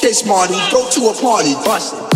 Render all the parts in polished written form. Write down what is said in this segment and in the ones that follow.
Okay, smarty, go to a party, bust it.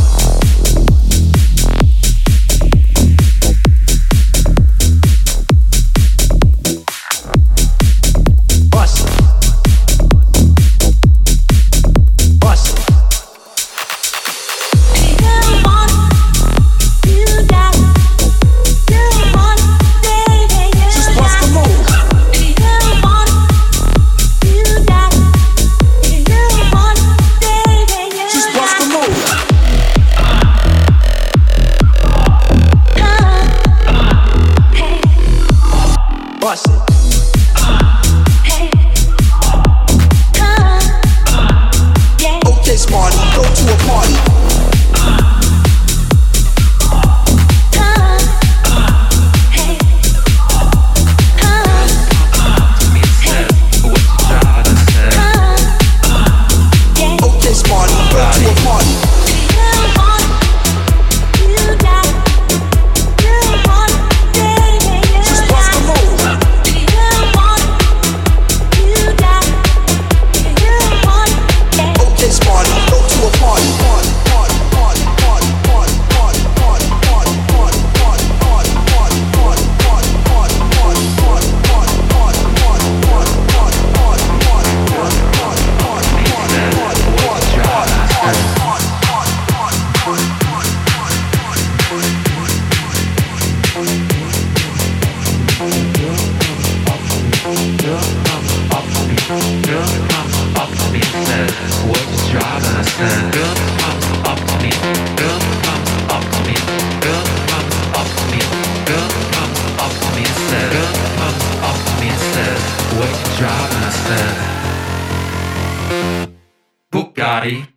Bugatti.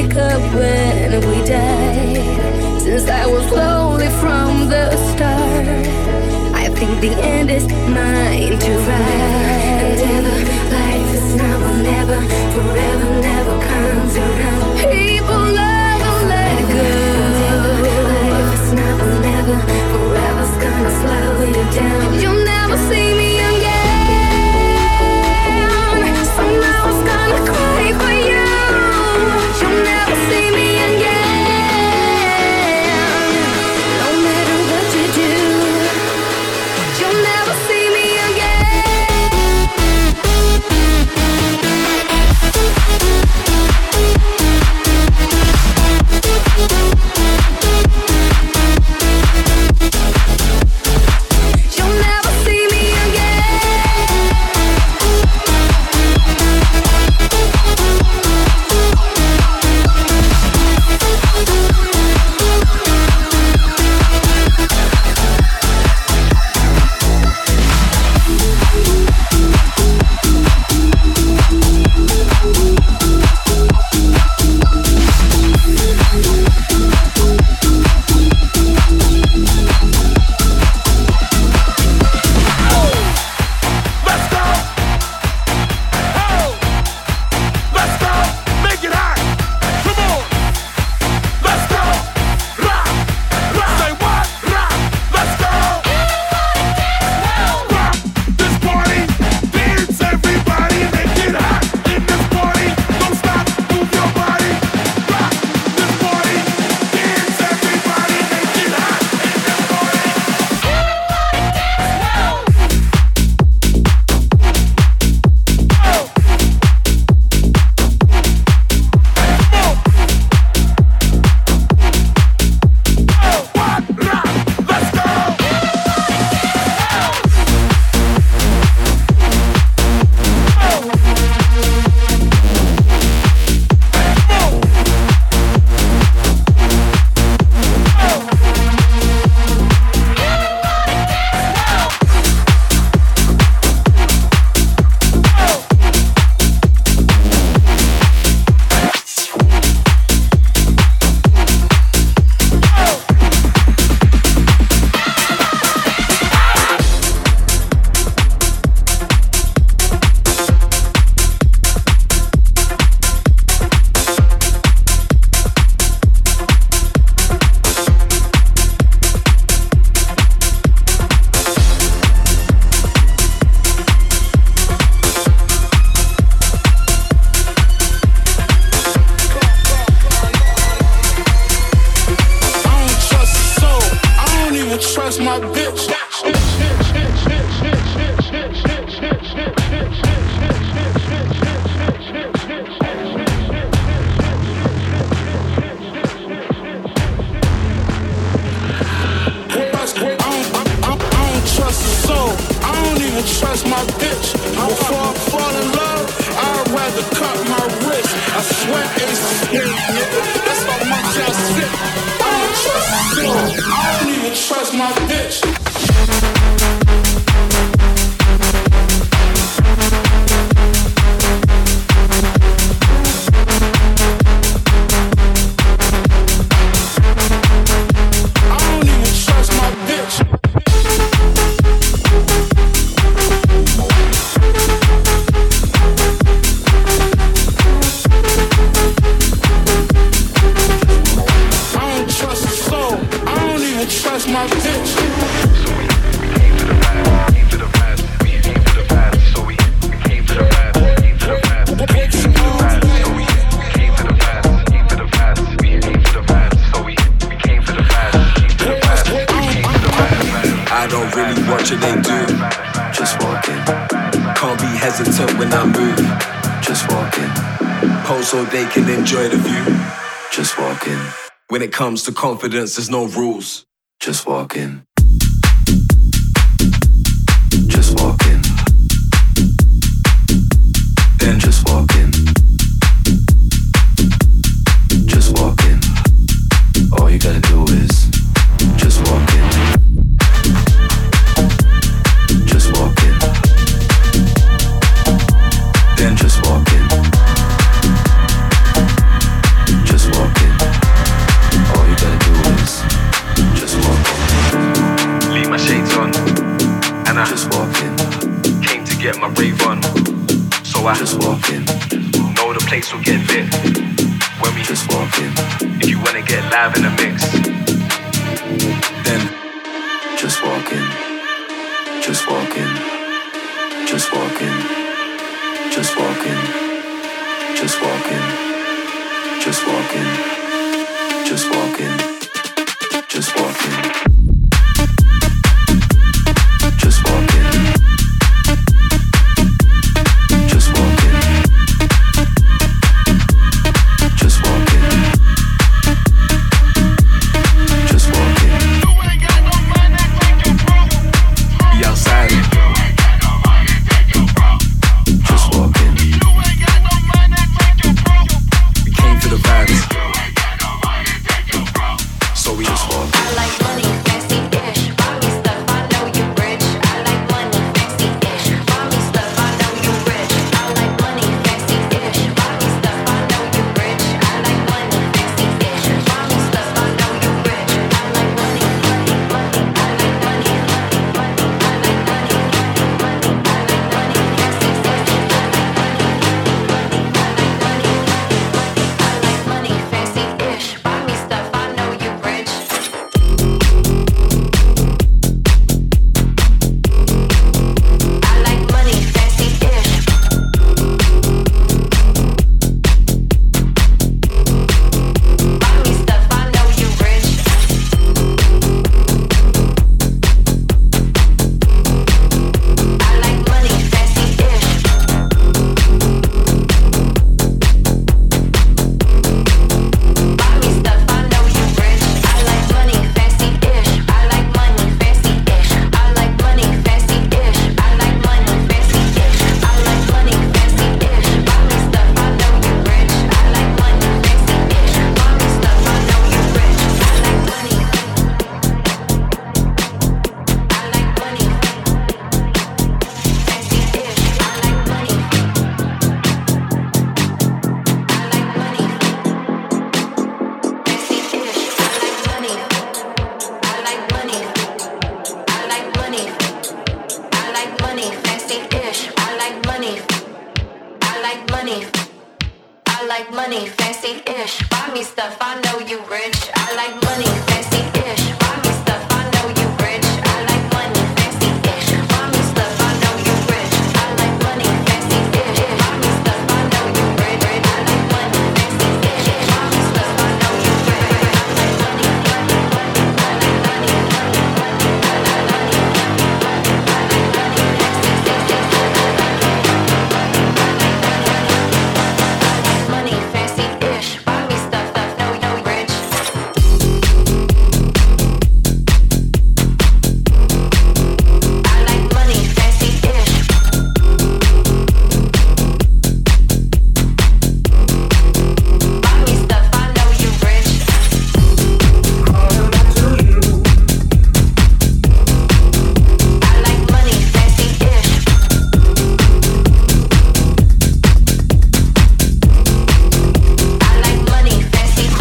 wake up when we die. Since I was lonely from the start, I think the end is mine to ride. And ever, life is now or never, forever never comes around. People never let go. Life is now or never, forever's gonna slow you down. You'll never see me again. Somehow it's gonna cry for you. You'll never see me again. No matter what you do, you'll never see me You'll never see me When it comes to confidence, there's no rules. Just walk in. Just walk in. Then just walk in. Just walk in. All you gotta do is just walk in. Just walk in. Then just walk in. Just mix will get lit. When we just walk in. If you wanna get live in the mix, then just walk in. Just walk in. Just walk in. Just walk in. Just walk in. Just walk in. Just walk in. Just walk in. Just walk in. Just walk in. Just walk in. Just walk in. be outside. Just walk in. We came for the vibes. So we just walk in. I like money, fancy-ish. Buy me stuff, I know you rich. I like money, fancy-ish. Buy me stuff, I know you rich. I like money, fancy-ish. Buy me stuff, I know you rich. I like money, fancy-ish. Buy me stuff, I know you rich. I like money, money, money. I like money, money, money. I like money, money, money. I like money, fancy-ish. I like money, fancy-ish. Buy me stuff, I know you rich. I like money, fancy-ish. Buy me stuff, I know you rich. I like money, fancy-ish. Buy me stuff, I know you rich. I like money, fancy-ish. I like money, fancy-ish. I like money, fancy-ish. I like money, fancy-ish. I like money, fancy-ish. Buy me stuff, I know you rich. I like money, fancy-ish. Buy me stuff, I know you rich. I like money. I like money, fancy-ish. I like money. I like money. Fancy-ish. I like money. I like money. I like money, fancy-ish. Buy me stuff, I know you rich. I like money, fancy-ish. Buy me stuff, I know you rich. I like money, fancy-ish. Buy me stuff, I know you rich. I like money, fancy-ish. Buy me stuff, I know you rich. I like money, fancy-ish. Buy me stuff, I know you rich. I like money, money, money. I like money, money, money. I like money, money, money. I like money, fancy-ish. Money, fancy-ish. Buy me stuff, I know you rich. I like money, fancy-ish. Buy me stuff, I know you rich. I like money, fancy-ish. I like money, fancy-ish.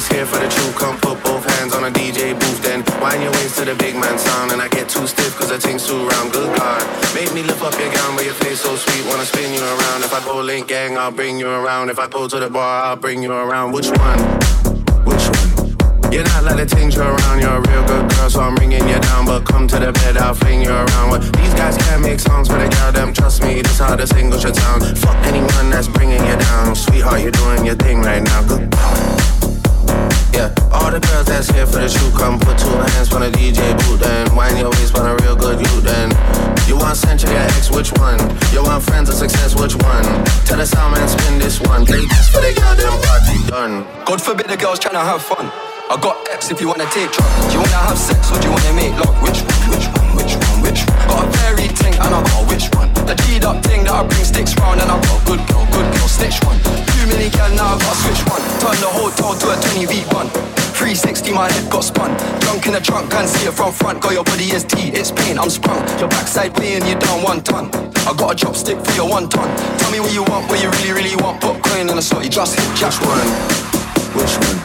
that's here for the truth. Come put both hands on a DJ booth, then wind your waist to the big man sound. And I get too stiff cause the thing's too round. Good God, make me lift up your gown, but your face so sweet, wanna spin you around. If I go link gang, I'll bring you around. If I go to the bar, I'll bring you around. Which one? Which one? You're not like the things you're around. You're a real good girl, so I'm bringing you down. But come to the bed, I'll fling you around. Well, these guys can't make songs for the girl, them. Trust me, this how the single should sound. Fuck anyone that's bringing you down. Sweetheart, you're doing your thing right now. Good God. Yeah, all the girls that's here for the shoot, come put two hands on the DJ boot, then wind your waist on a real good you, then you want Century or X, which one? You want Friends or Success, which one? Tell the sound man spin this one, play this for the goddamn party done. God forbid the girls tryna have fun. I got X if you wanna take drugs. Do you wanna have sex or do you wanna make love? Which one, which one, which one, which one? Got a very ting and I got which one? The G'd up ting that I bring sticks round and I got good girl, stitch one. Too many gal now I got switch one. Turn the hotel to a 20V1. 360 my head got spun. Drunk in the trunk, can't see it from front. Got your body is T, it's pain, I'm sprung. Your backside paying you down 1 ton. I got a chopstick for your 1 ton. Tell me what you want, what you really, really want. Put coin in a slot, you just hit jack. Which one? Which one?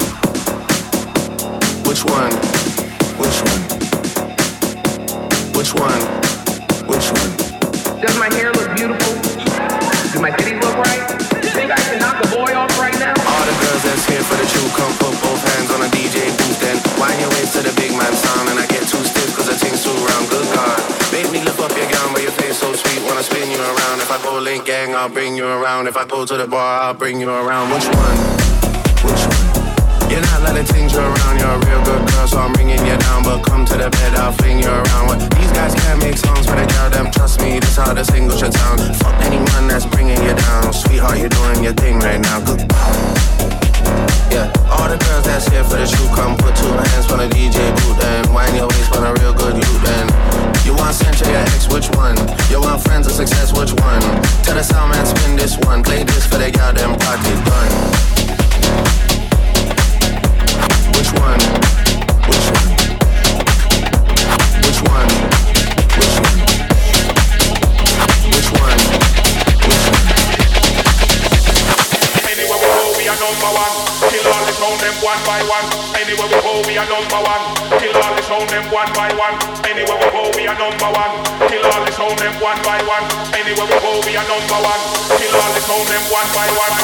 Which one? Which one? Which one? Which one? Does my hair look beautiful? Do my titties look right? Think I can knock a boy off right now? All the girls that's here for the truth, come put both hands on a DJ booth, then wind your waist to the big man sound. And I get too stiff cause the thing's too round. Good God, make me lift up your gown, but your face so sweet, wanna spin you around. If I go link gang, I'll bring you around. If I go to the bar, I'll bring you around. Which one? Which one? You're not like the things you're around. You're a real good girl, so I'm bringing you down. But come to the bed, I'll fling you around. Well, these guys can't make songs for the girl, them. Trust me, this how the single should sound. Fuck anyone that's bringing you down. Sweetheart, you're doing your thing right now. Good. Yeah, all the girls that's here for the shoot, come put two hands on a DJ boot, then wind your waist on a real good you, then you want Century or X, which one? You want Friends or Success, which one? Tell the sound man spin this one, play this for the goddamn party done. Which one? Which one? Which one? Which one? Which one? Which one? Anywhere we go, we are number one. Kill all the sound them one by one. Anywhere we go, we are number one. Kill all the sound them one by one. Anywhere we go, we are number one. Kill all the sound them one by one. Anywhere we go, we are number one. Kill all the sound them one by one.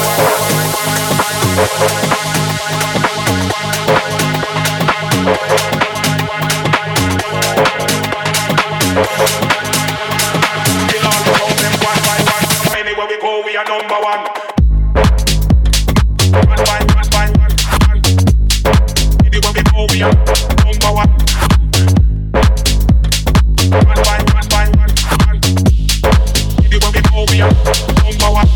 Anywhere we go, we are number one. Anywhere we go, we are number one. Anywhere we go, we are number one.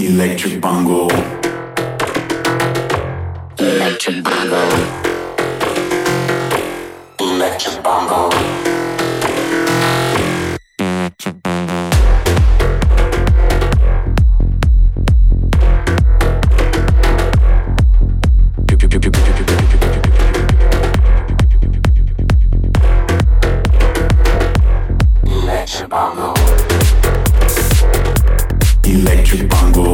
Electric bongo. Electric bongo. Electric bongo. Electric bongo. Electric bongo.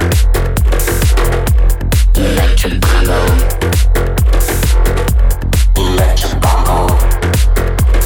Electric bongo. Electric bongo.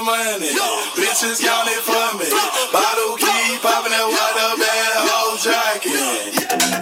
money. Bitches counting for me. Bottle keep popping that water, bad whole jacket.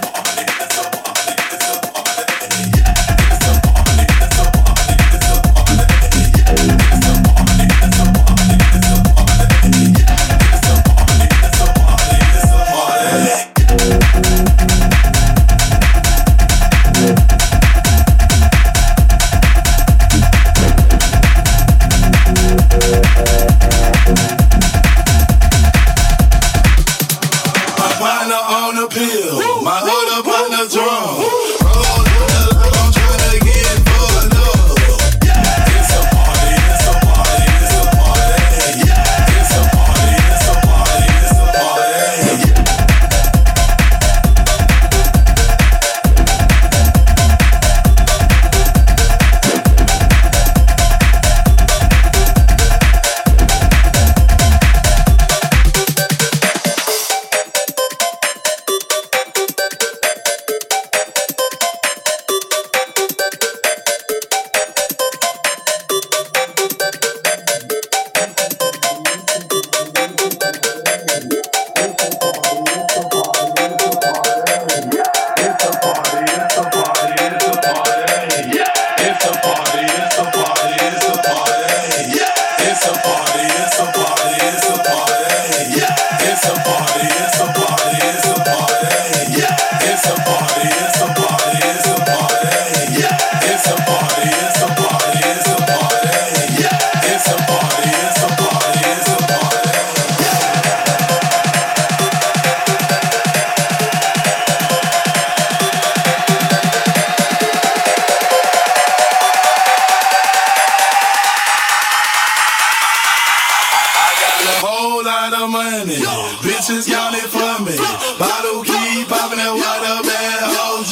Bitches counting for me. Bottle keep popping that water, bad whole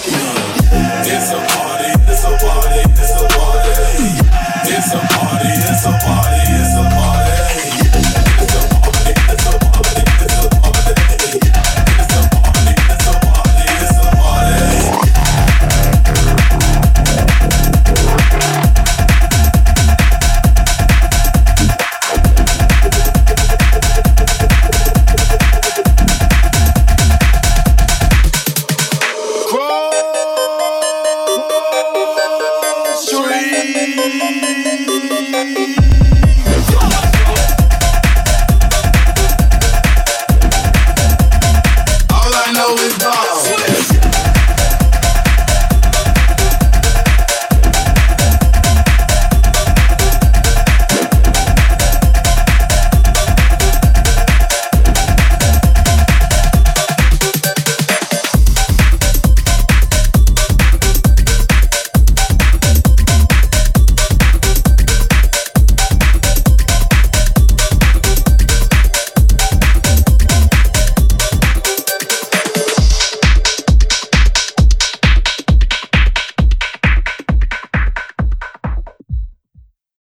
jacket. It's a party, it's a party, it's a party. It's a party, it's a party, it's a party. It's a party, it's a party, it's a party. It's a party, it's a party, it's a party. Street.